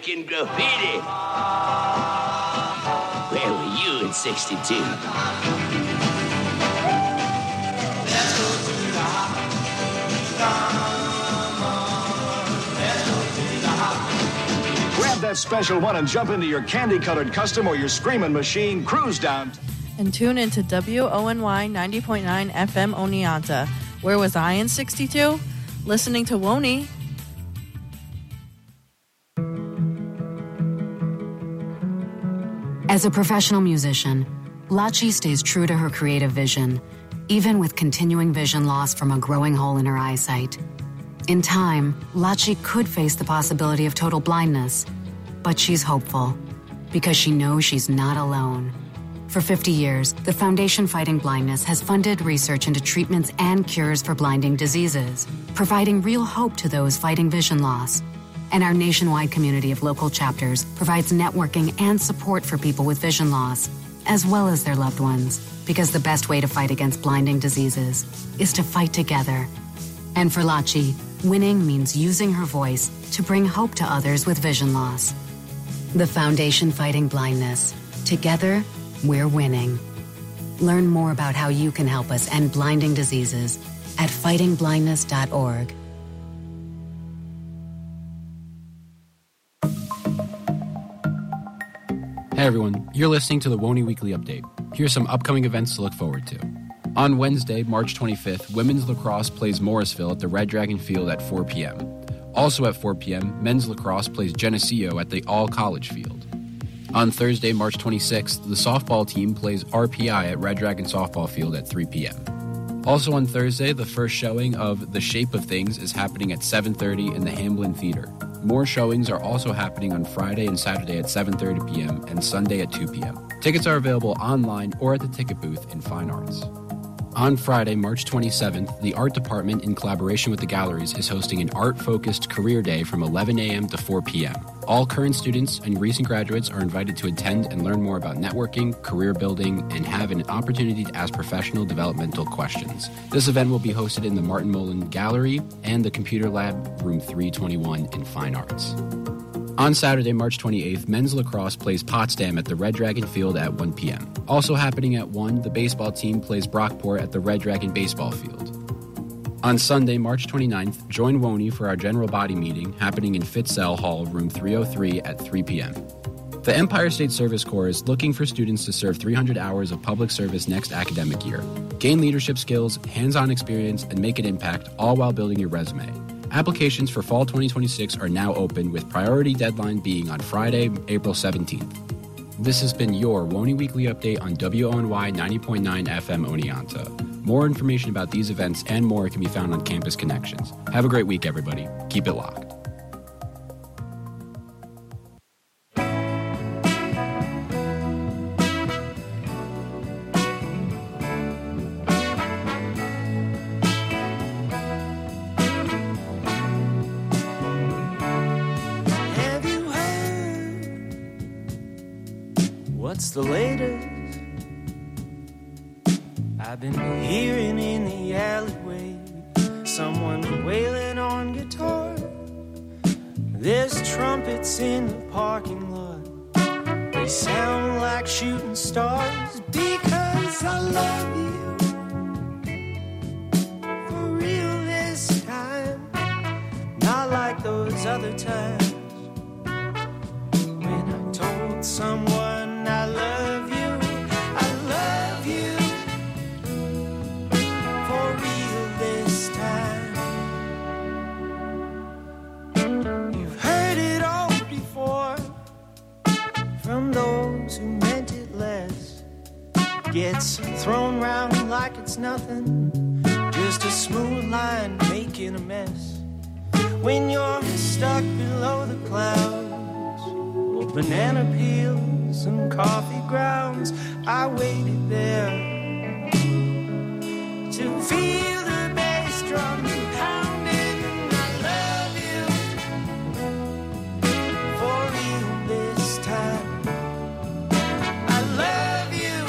American Graffiti. Where were you in '62? Grab that special one and jump into your candy-colored custom or your screaming machine. Cruise down. And tune into WONY 90.9 FM Oneonta. Where was I in '62? Listening to Woney. As a professional musician, Lachi stays true to her creative vision, even with continuing vision loss from a growing hole in her eyesight. In time, Lachi could face the possibility of total blindness, but she's hopeful because she knows she's not alone. For 50 years, the Foundation Fighting Blindness has funded research into treatments and cures for blinding diseases, providing real hope to those fighting vision loss. And our nationwide community of local chapters provides networking and support for people with vision loss, as well as their loved ones, because the best way to fight against blinding diseases is to fight together. And for Lachi, winning means using her voice to bring hope to others with vision loss. The Foundation Fighting Blindness. Together, we're winning. Learn more about how you can help us end blinding diseases at fightingblindness.org. Hey everyone, you're listening to the Woney Weekly Update. Here's some upcoming events to look forward to. On Wednesday, March 25th, women's lacrosse plays Morrisville at the Red Dragon Field at 4 p.m. Also at 4 p.m., men's lacrosse plays Geneseo at the All-College Field. On Thursday, March 26th, the softball team plays RPI at Red Dragon Softball Field at 3 p.m. Also on Thursday, the first showing of The Shape of Things is happening at 7:30 in the Hamblin Theater. More showings are also happening on Friday and Saturday at 7:30 p.m. and Sunday at 2 p.m. Tickets are available online or at the ticket booth in Fine Arts. On Friday, March 27th, the Art Department, in collaboration with the galleries, is hosting an art-focused career day from 11 a.m. to 4 p.m. All current students and recent graduates are invited to attend and learn more about networking, career building, and have an opportunity to ask professional developmental questions. This event will be hosted in the Martin Mullen Gallery and the Computer Lab, room 321 in Fine Arts. On Saturday, March 28th, men's lacrosse plays Potsdam at the Red Dragon Field at 1 p.m. Also happening at 1, the baseball team plays Brockport at the Red Dragon Baseball Field. On Sunday, March 29th, join Woney for our general body meeting happening in Fitzell Hall, room 303 at 3 p.m. The Empire State Service Corps is looking for students to serve 300 hours of public service next academic year. Gain leadership skills, hands-on experience, and make an impact, all while building your resume. Applications for fall 2026 are now open, with priority deadline being on Friday, April 17th. This has been your Woney Weekly Update on WONY 90.9 FM Oneonta. More information about these events and more can be found on Campus Connections. Have a great week, everybody. Keep it locked. What's the latest I've been hearing in the alleyway? Someone wailing on guitar. There's trumpets in the parking lot. They sound like shooting stars. Because I love you for real this time, not like those other times when I told someone I love you for real this time. You've heard it all before from those who meant it less. Gets thrown round like it's nothing, just a smooth line making a mess. When you're stuck below the clouds, or banana peels and coffee grounds, I waited there to feel the bass drum pounding. I love you for real this time. I love you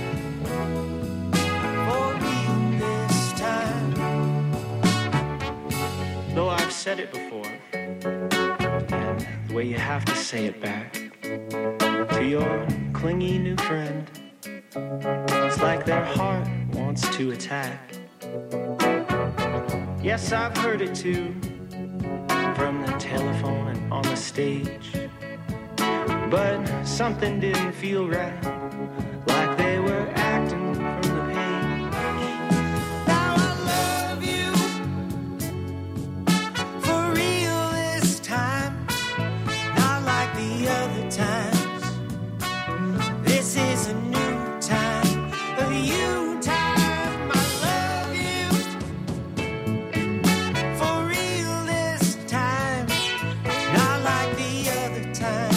for real this time. Though I've said it before, and the way where you have to say it back to your clingy new friend. It's like their heart wants to attack. Yes, I've heard it too, from the telephone and on the stage. But something didn't feel right, like they were acting from the page. Now I love you for real this time, not like the other times. This is a new time, a you time. I love you for real this time, not like the other times.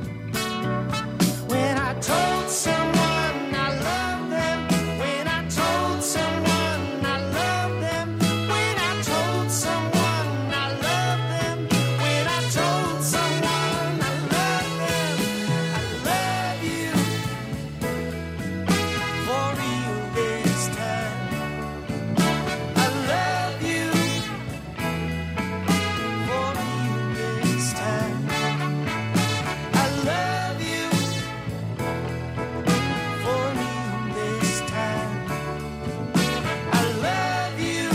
When I told someone I love them, when I told someone I love them, when I told someone I love them, when I told someone I love them, I love you for real this time. I love you for real this time. I love you for real this time. I love you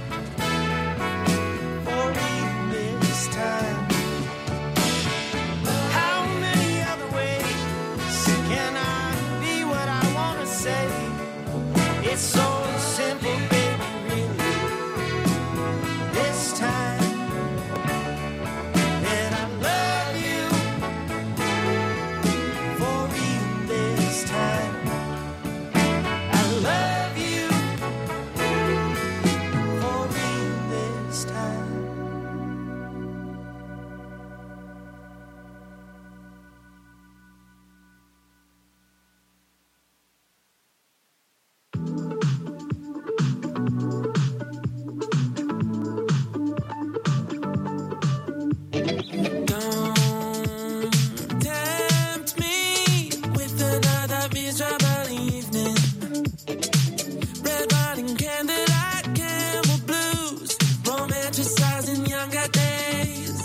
for real this time. How many other ways can I be what I want to say? It's so simple, baby, really. This time, and I love you for real this time. I love you for real this time. Don't tempt me with another miserable evening. Red wine and candlelight, Campbell blues, romanticizing younger days.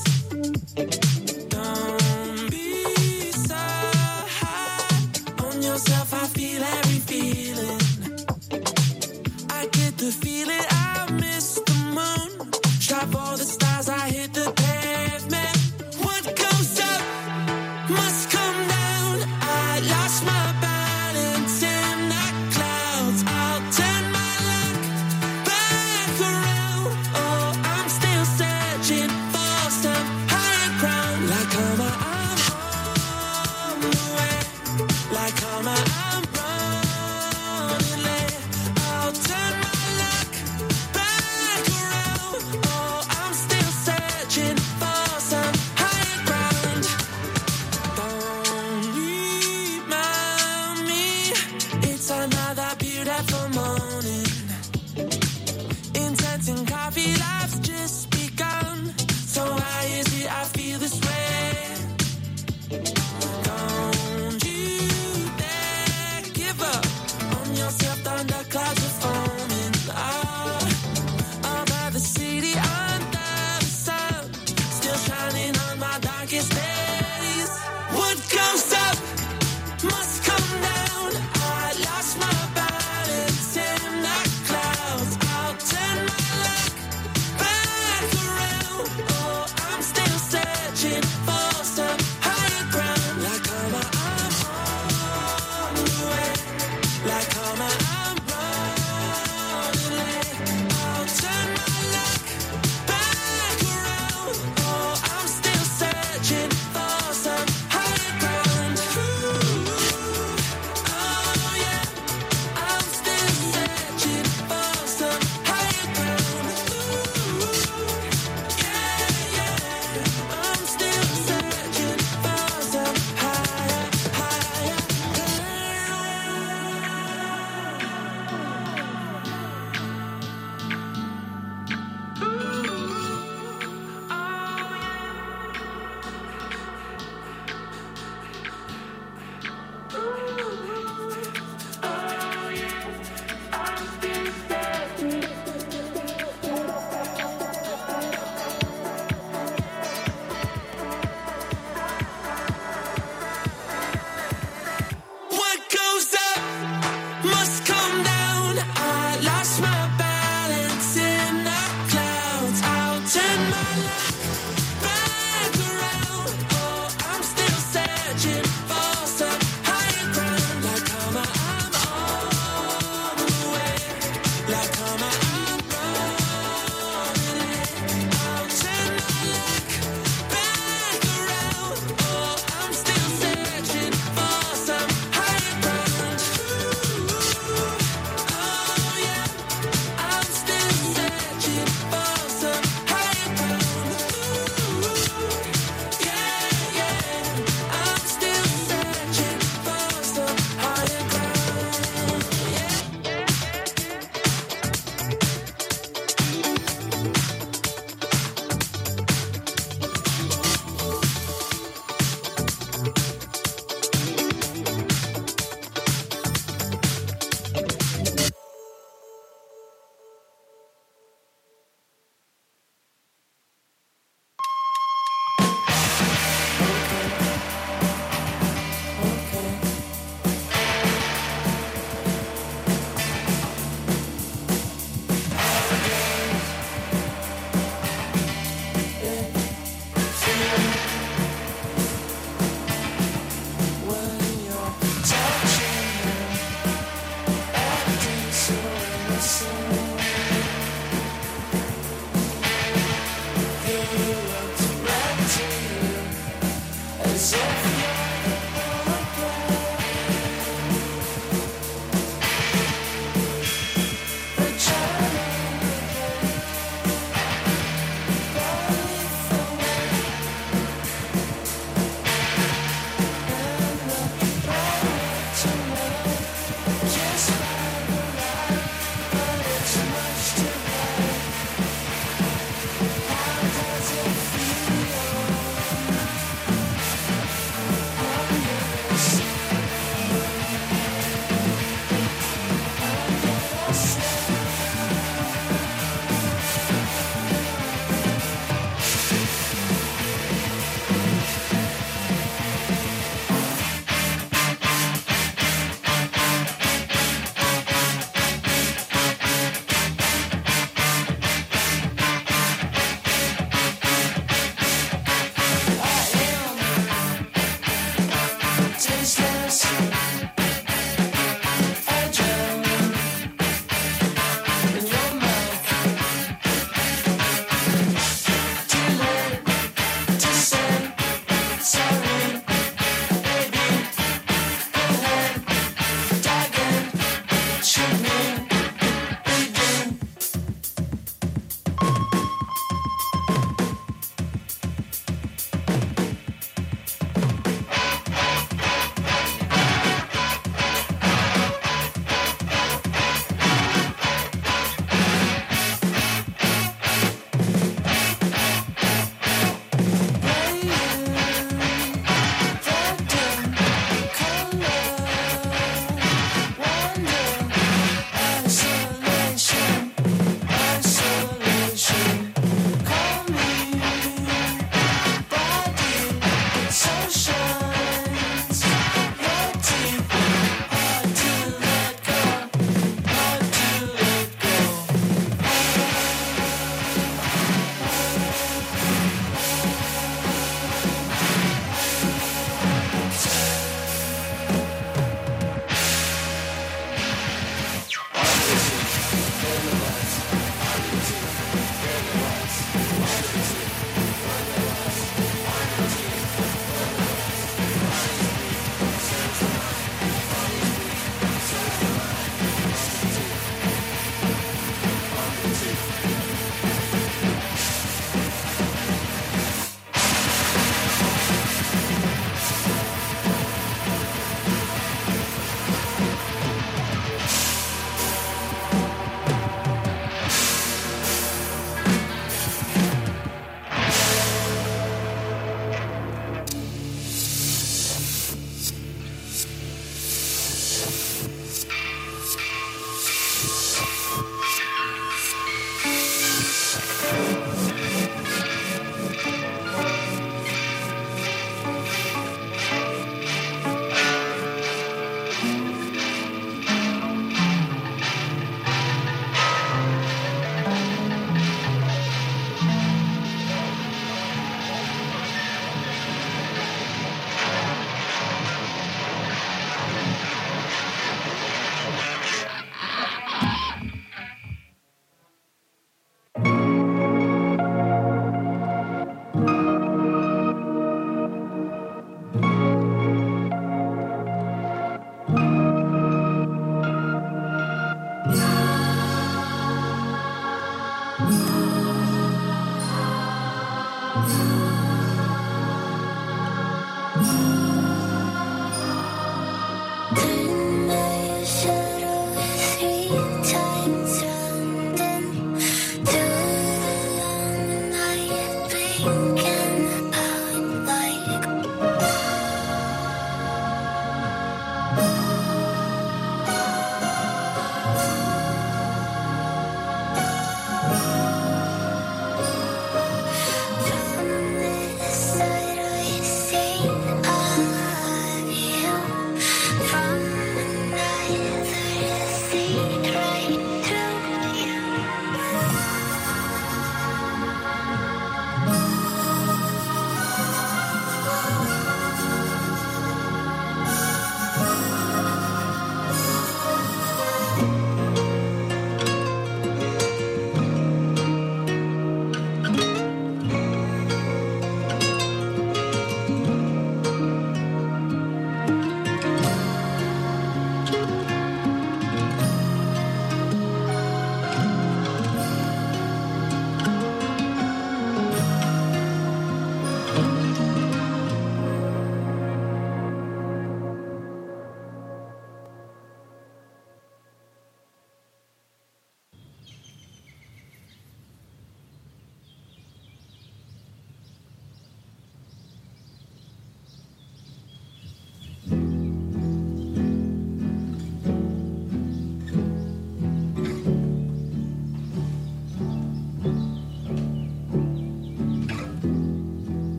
Don't be so high on yourself, I feel every feeling. I get the feeling I miss the moon. Strive for the stars, I hit the pavement. What goes up must come down. I lost my balance in the clouds. I'll turn my luck back around. Oh, I'm still searching for some higher ground. Like karma, I'm on the way. Like karma, I'm running late. I'll turn my luck back around. Oh, I'm still searching for some higher ground. Don't remind me, it's another beautiful morning. Intense and coffee, life's just begun. So why is it I feel this way? Don't you dare give up on yourself, thunder clouds are forming. Oh, over the city, under the sun, still shining on my darkest days. What goes up must come down. I lost my balance in the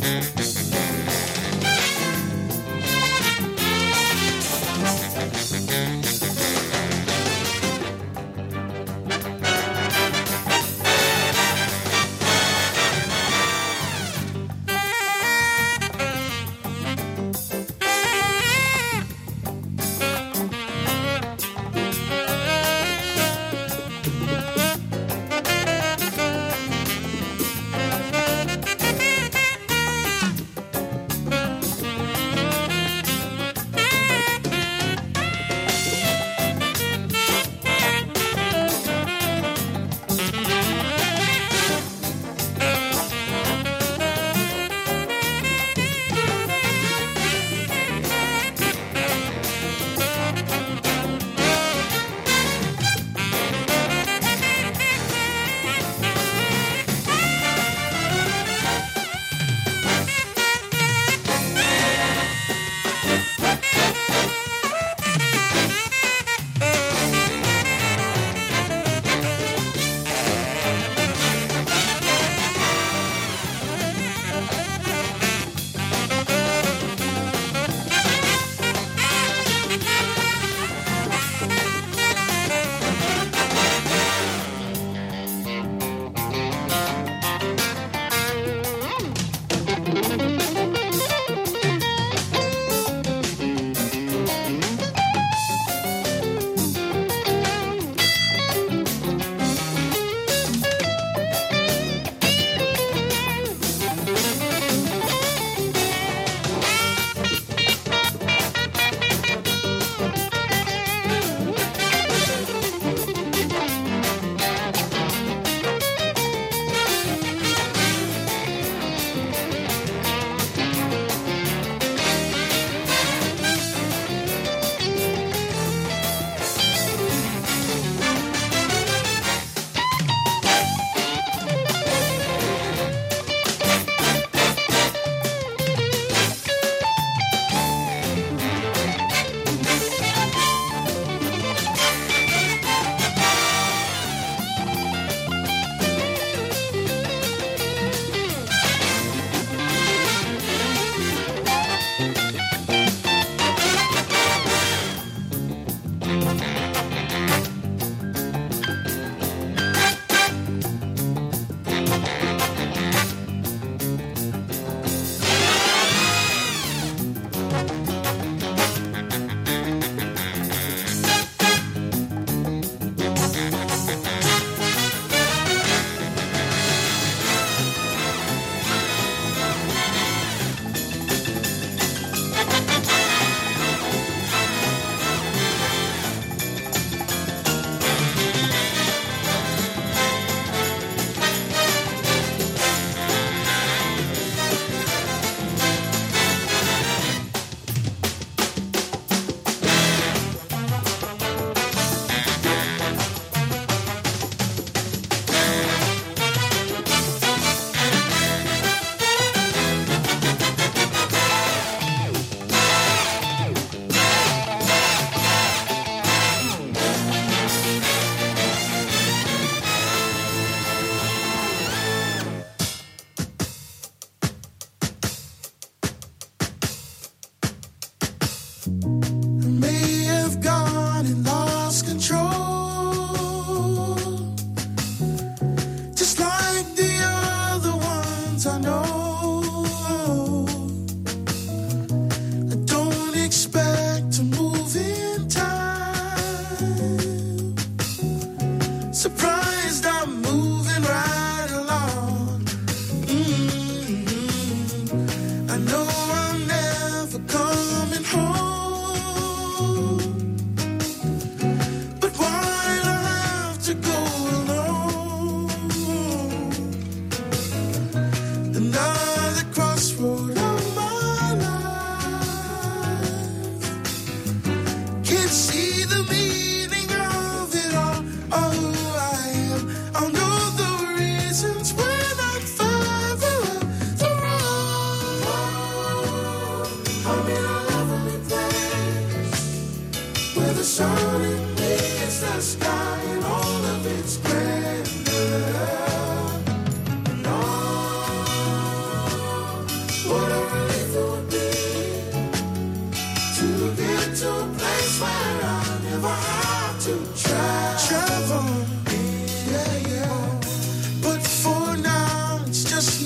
No.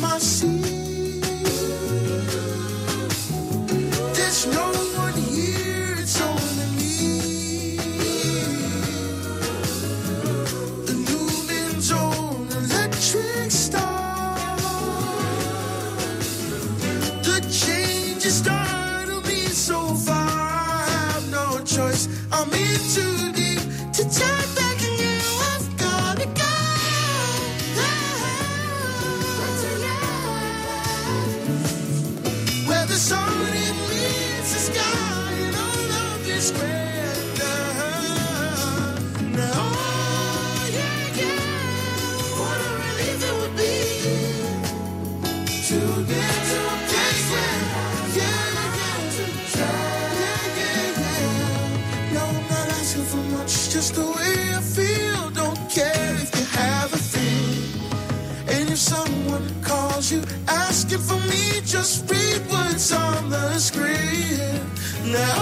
my seat. There's no one here, it's only me. The Newman's own electric star. The change is startled me so far. I have no choice. I'm in too deep to turn back, and you have gotta go. Where the sun it meets the sky and all of this splendor. Now, yeah, yeah, what a relief it would be to get to a place where, yeah, no, I'm not asking for much, just the way I feel. Don't care if you have a thing. And if someone calls you asking for me, just read what's on the screen. Now,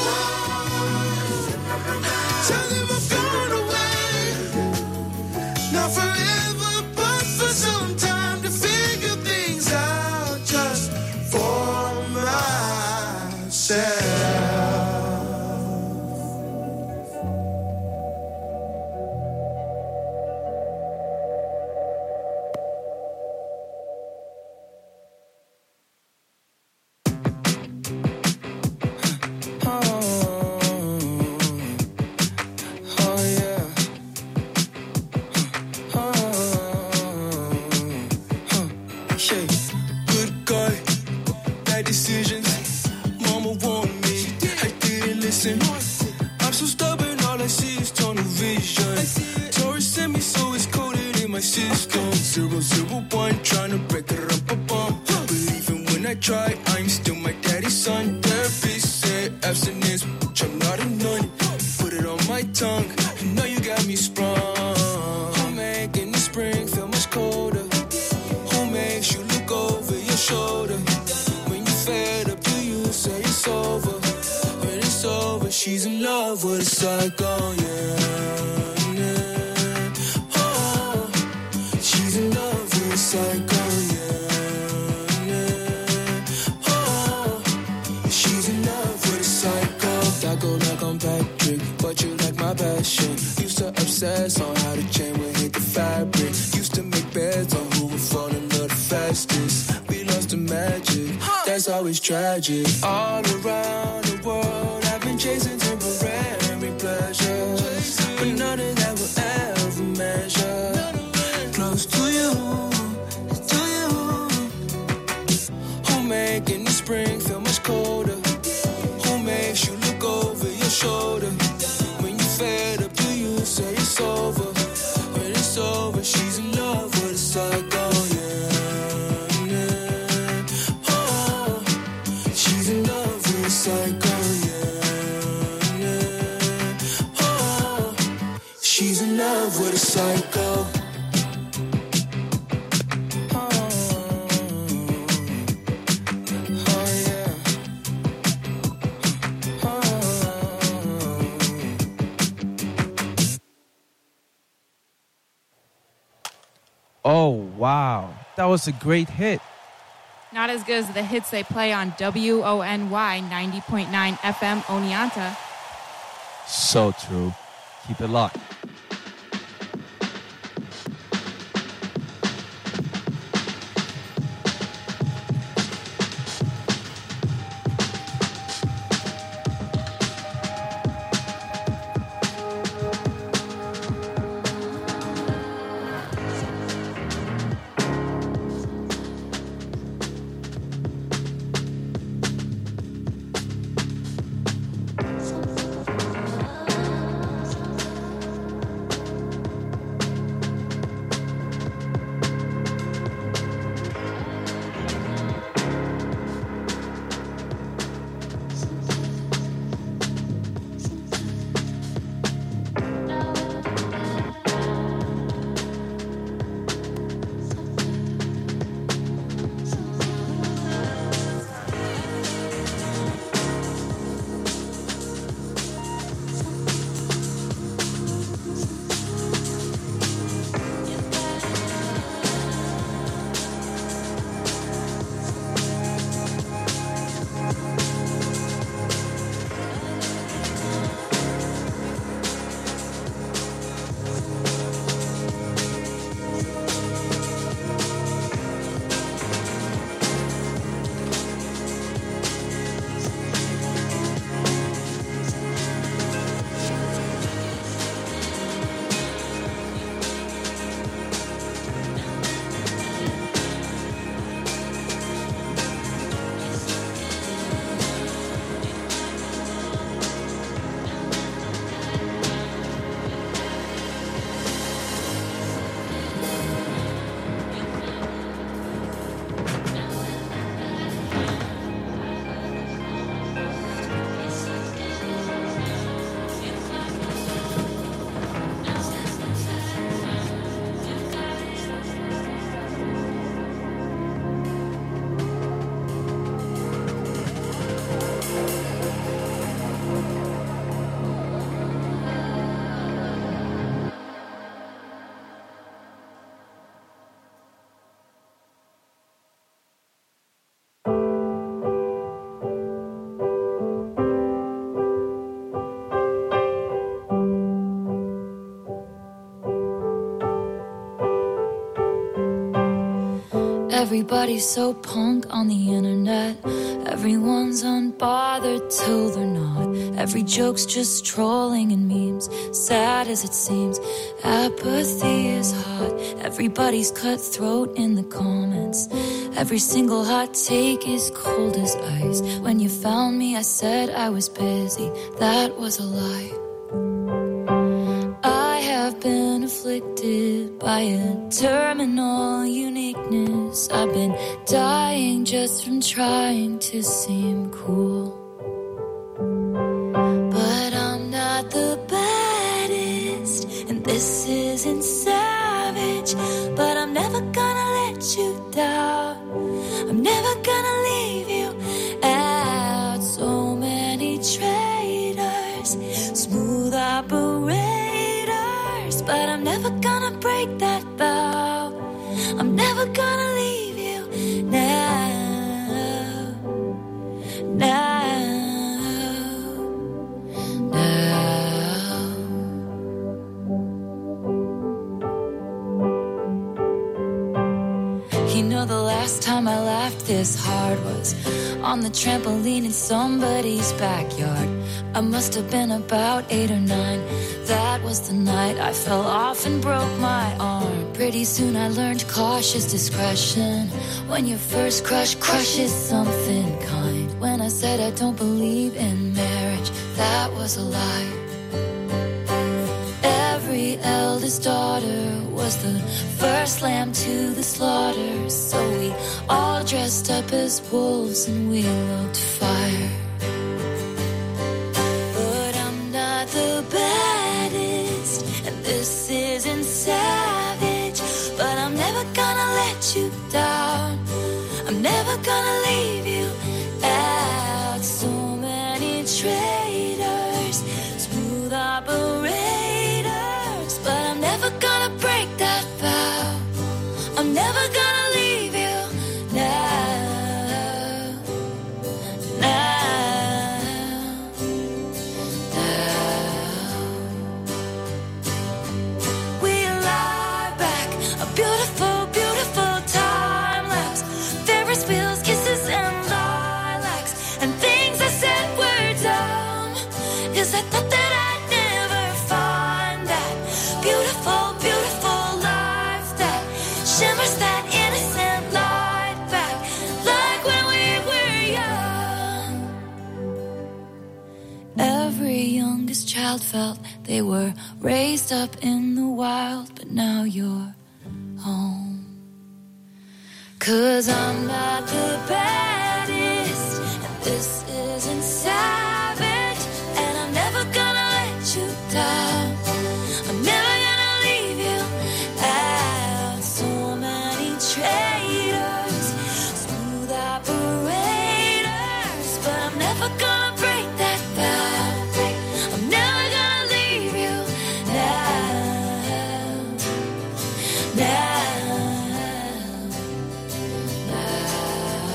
tell them I've gone away. Not forever, but for some time to figure things out just for myself. Good guy, bad decisions. Mama warned me, I didn't listen. I'm so stubborn, all I see is tunnel vision. Taurus sent me, so it's coded in my system. 001, trying to break it up a bump. But even when I try, I'm still my daddy's son. Therapist said abstinence, which I'm not a nun. Put it on my tongue, you know you got me sprung. Homemade in the spring, feel much colder. Who makes you look over your shoulder? When you're fed up, do you say it's over? When it's over, she's in love with a psycho, yeah. Oh, she's in love with a psycho, yeah. Oh, she's in love with a psycho. Psycho like I'm Patrick, but you like my passion. Used to obsess on how the chain would hit the fabric. Used to make beds on who would fall in love the fastest. We lost the magic, that's always tragic. All around the world, I've been chasing temporary pleasures, but none of that will ever measure close to you, to you. Who making the spring feel much colder? Who makes you look over your shoulder? When you're fed up, do you say it's over? When it's over, she's in love with a psycho, yeah. Oh, she's in love with a psycho, yeah. Oh, she's in love with a psycho. Oh, wow. That was a great hit. Not as good as the hits they play on WONY 90.9 FM Oneonta. So true. Keep it locked. Everybody's so punk on the internet. Everyone's unbothered till they're not. Every joke's just trolling and memes. Sad as it seems, apathy is hot. Everybody's cutthroat in the comments. Every single hot take is cold as ice. When you found me, I said I was busy. That was a lie. I have been afflicted by a terminal uniqueness. I've been dying just from trying to seem cool. But I'm not the baddest, and this isn't savage. But I'm never gonna let you down. I'm never gonna leave you out. So many traitors, smooth operators, but I'm never gonna break that vow. I'm never gonna leave you now. You know, the last time I laughed this hard was on the trampoline in somebody's backyard. I must have been about 8 or 9. That was the night I fell off and broke my arm. Pretty soon I learned cautious discretion. When your first crush crushes something kind. When I said I don't believe in marriage, that was a lie. Every eldest daughter was the first lamb to the slaughter. So we all dressed up as wolves and we looked fire. But I'm not the baddest, and this isn't savage. But I'm never gonna let you down. I'm never gonna leave you out. So many traitors, smooth operators, but I'm never gonna break that vow. I'm never gonna leave you now. We lie back, a beautiful, beautiful time lapse. Ferris wheels, kisses, and lilacs, and things I said were dumb, 'cause I thought that I'd never find that beautiful, beautiful life that shimmers that innocent light back, like when we were young. Every youngest child felt they were raised up in the wild, but now you're home. 'Cause I'm not the baddest, and this isn't savage, and I'm never gonna let you down. I'm never gonna leave you out. So many traitors, smooth operators, but I'm never gonna break that vow. I'm never gonna leave you now.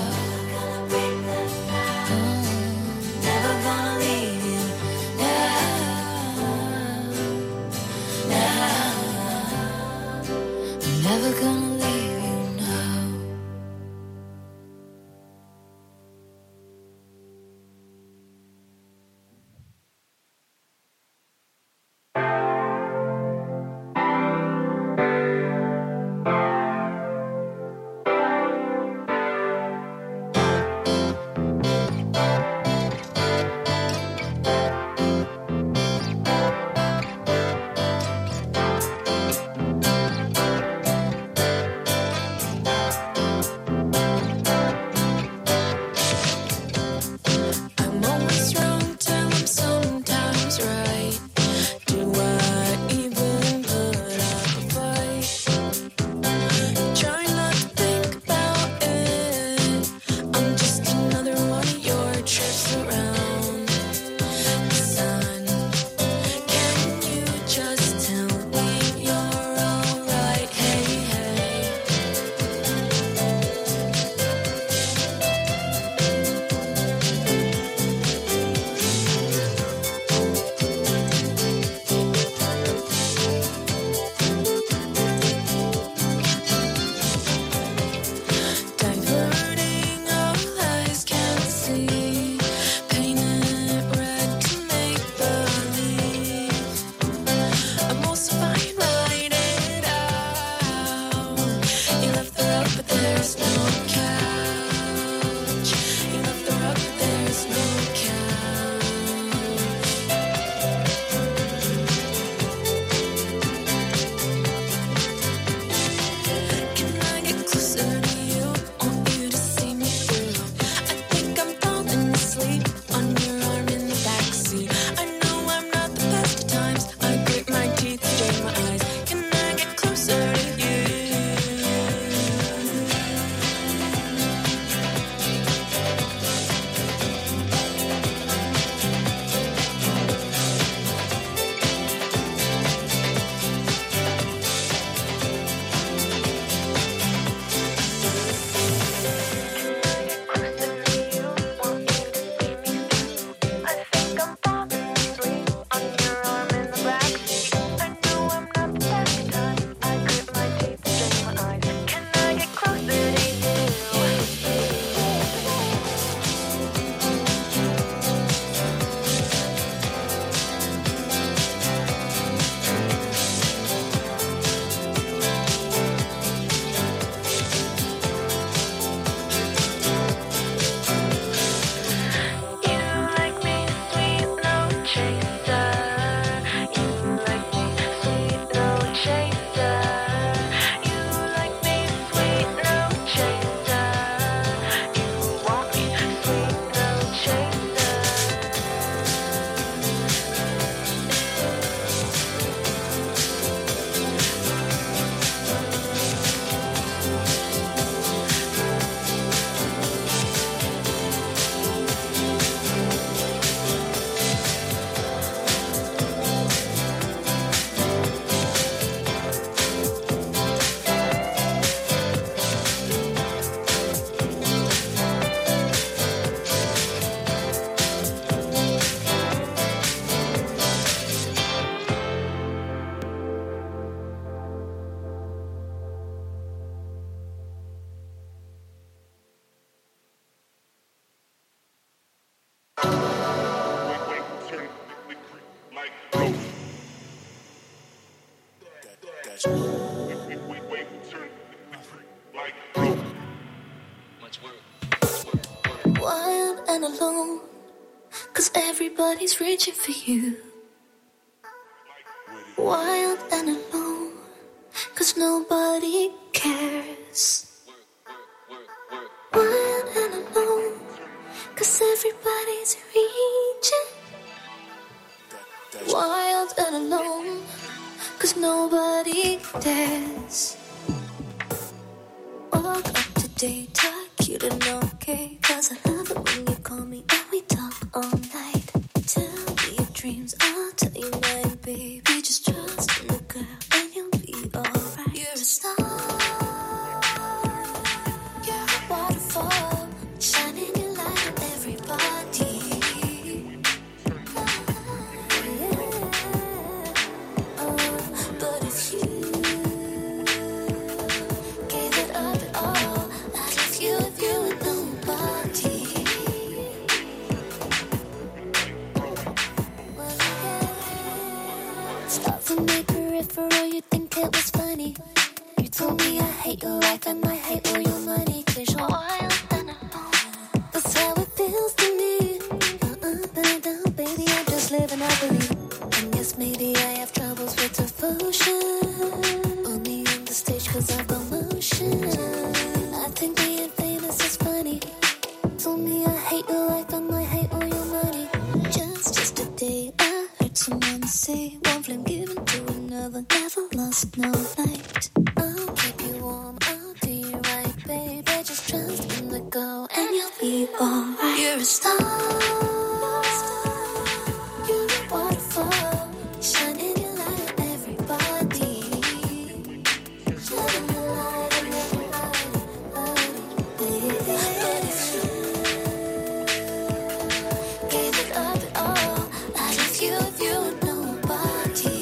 Wild and alone, 'cause everybody's reaching for you. Wild and alone, 'cause nobody cares. Wild and alone, 'cause everybody's reaching. Wild and alone, 'cause nobody dares. Walk up to data, cute and okay, 'cause I love it when you call me and we talk all night. Tell me your dreams, I'll tell you mine, baby. Just trust in the girl and you'll be alright. You're a star, you're a waterfall, shining your light on everybody. But if you gave it up at all, I'd leave you if you were nobody. Start from my peripheral, you think it was funny. You told me I hate your life and I hate all your money, 'cause you're wild and alone. That's how it feels to me. Baby, I'm just living, I believe. And yes, maybe I have troubles with devotion. Only on the stage 'cause I've got motion. I think being famous is funny. Told me I hate your life and I hate all your money. Just yesterday I heard someone say, one flame given to another, never lost no light. I'll keep you warm, I'll do you right, baby. Just trust in the go and you'll be alright. You're a star, you're a waterfall, shining your light on everybody. Shining your light on everybody, baby. But if you gave it up at all, I'd leave you if you were nobody.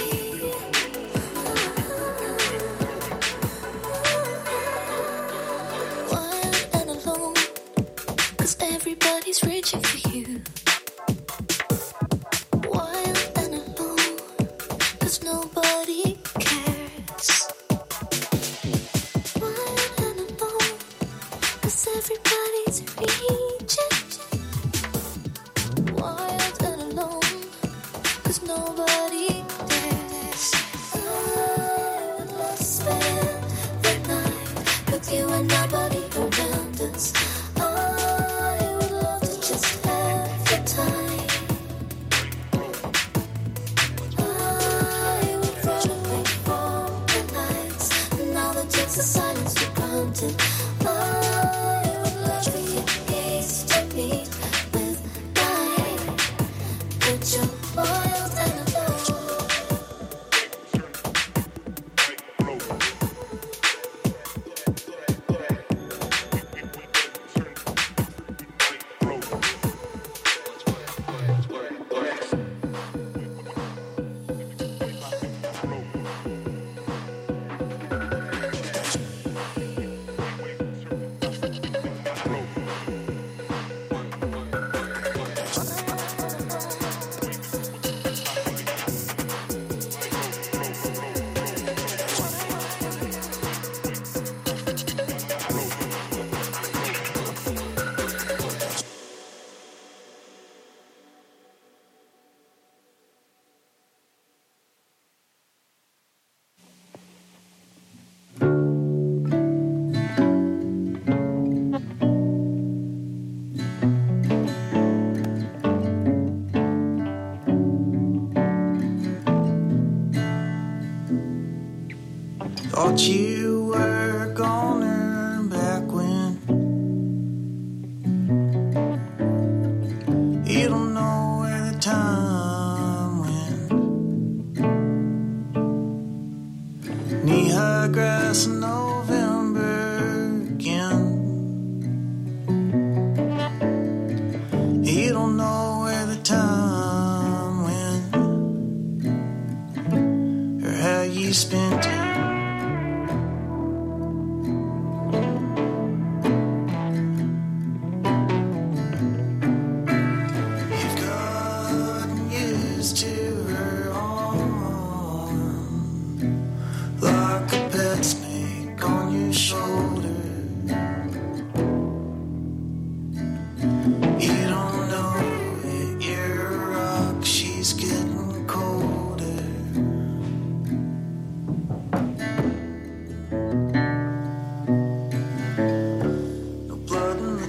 Wild and alone, 'cause everybody's reaching for you. Wild and alone, 'cause nobody cares. Wild and alone, 'cause everybody's reaching. Wild and alone, 'cause nobody dares. I would love to spend the night with you and nobody around us. I would love to just have your time. I would run away from the nights and all the takes of silence for granted. I would love for your gaze to meet with mine, but you're wild and alone. Thought you were gonna back when. You don't know where the time went. Knee-high grass in November again. You don't know where the time went, or how you spent it.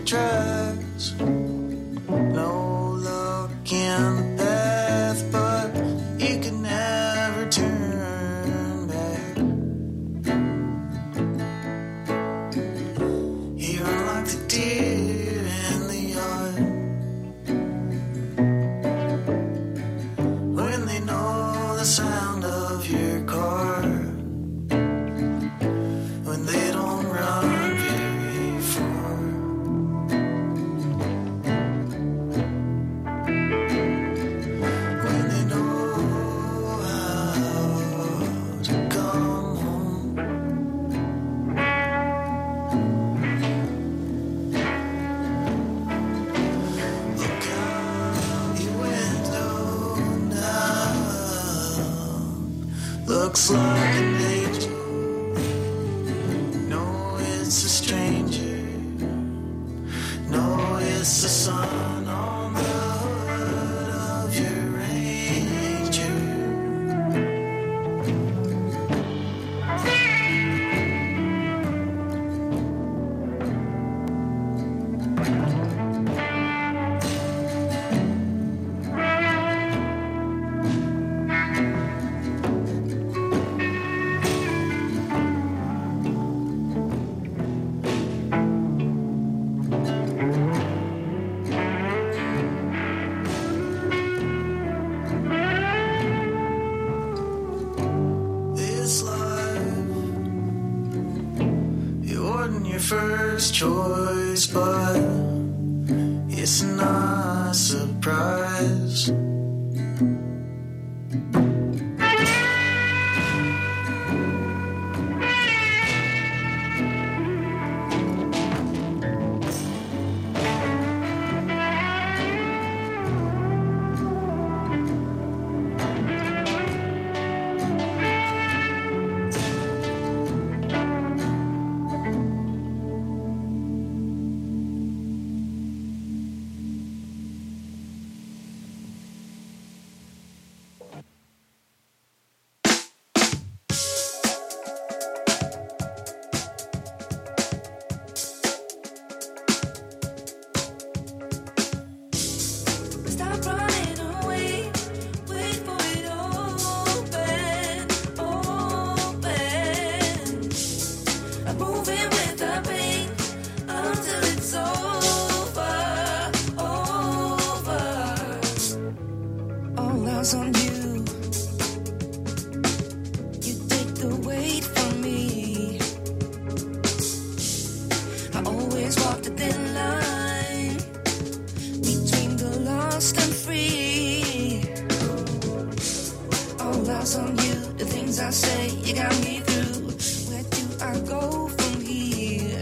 tracks. No looking path, but you can never turn back. You're like the deer in the yard when they know the sound of your car, when they don't run very far. When they know how to come home. Look out your window now. Looks like an angel. No, it's a stranger. No, it's the sun on the hood of your Ranger. This life, it wasn't your first choice, but it's not a surprise. Stop running away, wait for it open, open. I'm moving with the pain until it's over, over. All eyes on you. You take the weight from me. I always walk the thin line between the lost and free. All eyes on you, the things I say, you got me through. Where do I go from here?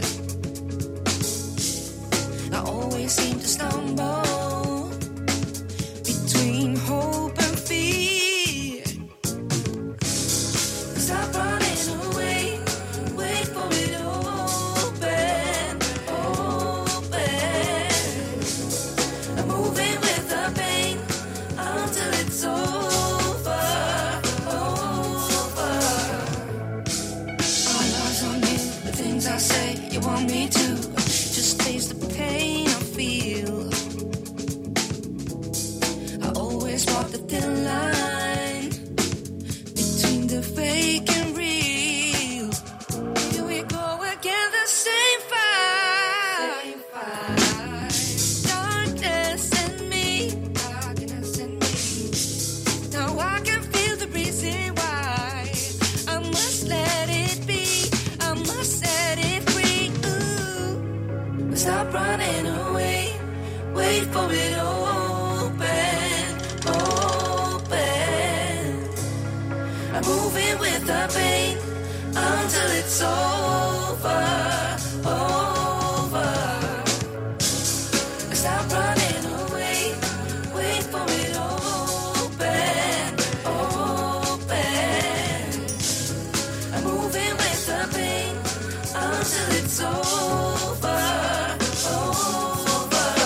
I always seem to stumble between hope and fear. Stop running away, wait for it open, open. I'm moving with the pain until it's over, over. All eyes on you, the things I say, you want me to just taste the pain I feel. I always walk the thin line between the fake and real. Here we go again, the same fight. Darkness in me. Now I can feel the reason why. I must let it be. I must set it free. Ooh. Stop running away. Wait for it open, open. I'm moving with the pain until it's over, over. Stop running away, wait for it open, open. I'm moving with the pain until it's over, over.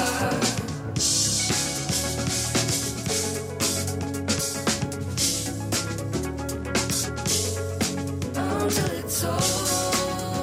Until it's over.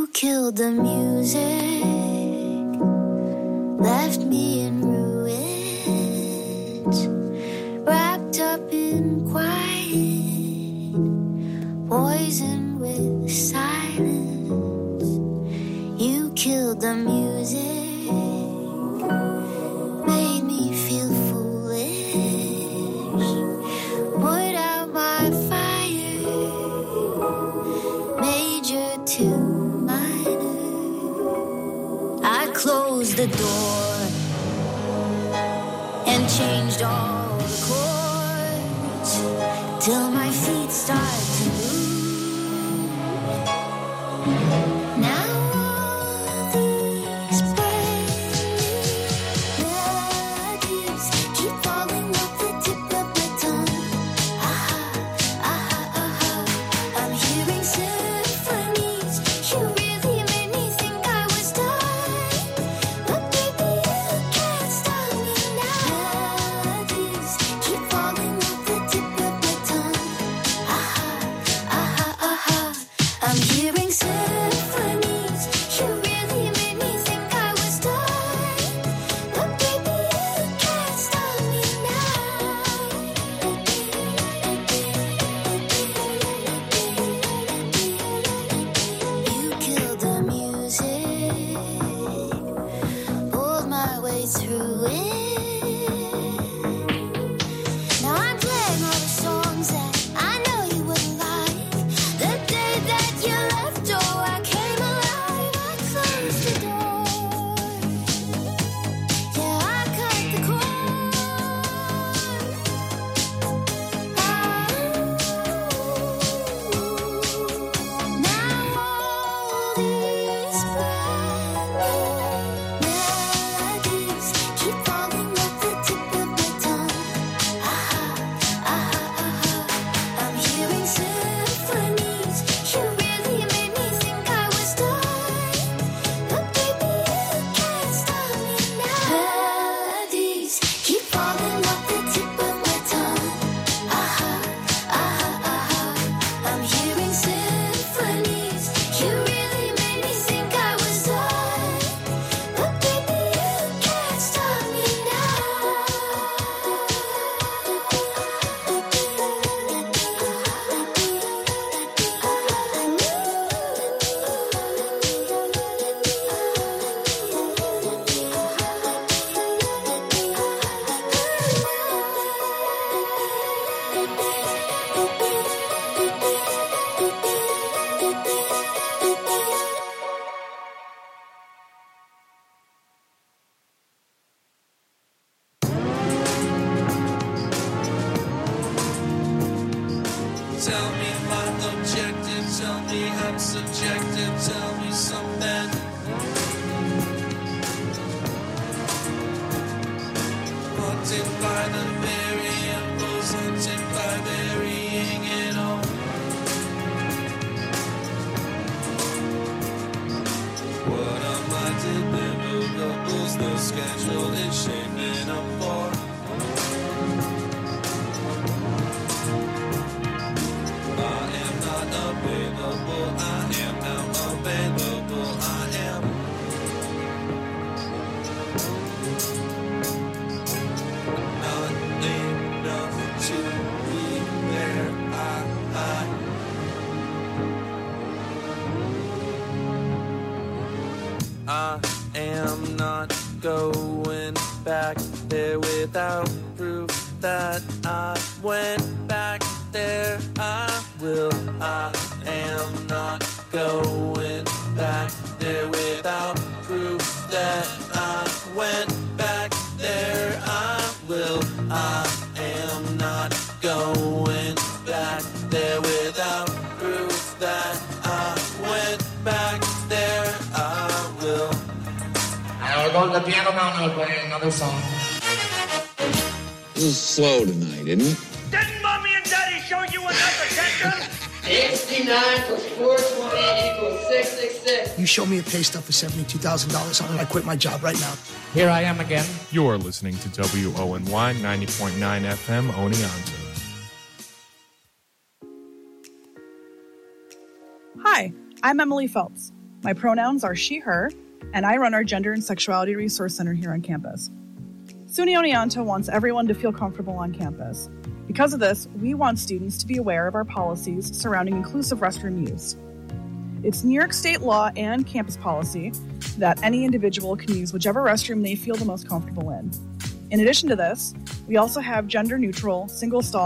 You killed the music, left me in ruins, wrapped up in quiet, poisoned with silence. You killed the music, made me feel foolish, put out my fire, major to minor. I closed the door and changed all the chords till my feet start to move. Now all these brand new melodies keep falling off the tip of my tongue. Aha, aha, aha. I'm hearing symphonies. You really made me think I was done, but baby you can't stop me now. Melodies keep falling off the tip of my tongue. Aha, aha, aha. I'm hearing symphonies. You really made me think I was done, but baby you can't stop me now. You killed the music, pulled my way through it. Now I'm playing all the songs that I know you wouldn't like. The day that you left, oh, I came alive. I closed the door. Yeah, I cut the cord. Now all these brand new melodies keep falling off the tip of my tongue. Aha, aha, aha. I'm hearing symphonies. You really made me think I was done, but baby you can't stop me now. Melodies keep falling off the tip of my tongue. Aha, aha, aha. I'm hearing symphonies. You really made me think I was done, but baby you can't stop me Tell me my objective, tell me I'm subjective, tell me something. Haunted by the variables, haunted by varying it all. What are my deliverables? The schedule is shaping up for. I am not available. I am now available. I am not enough to be there. I am not going back there without proof that I went back there. I will. I am not going back there without proof that I went back there. I will. I am not going back there without proof that I went back there. I will. I'll go to the piano now and I'll play another song. This is slow tonight, isn't it? Didn't Mommy and Daddy show you enough attention? 69 plus 420 equals 666. You show me a pay stub for $72,000 on it, I quit my job right now. Here I am again. You're listening to WONY 90.9 FM Oneonta. Hi, I'm Emily Phelps. My pronouns are she, her, and I run our Gender and Sexuality Resource Center here on campus. SUNY Oneonta wants everyone to feel comfortable on campus. Because of this, we want students to be aware of our policies surrounding inclusive restroom use. It's New York State law and campus policy that any individual can use whichever restroom they feel the most comfortable in. In addition to this, we also have gender-neutral, single-stall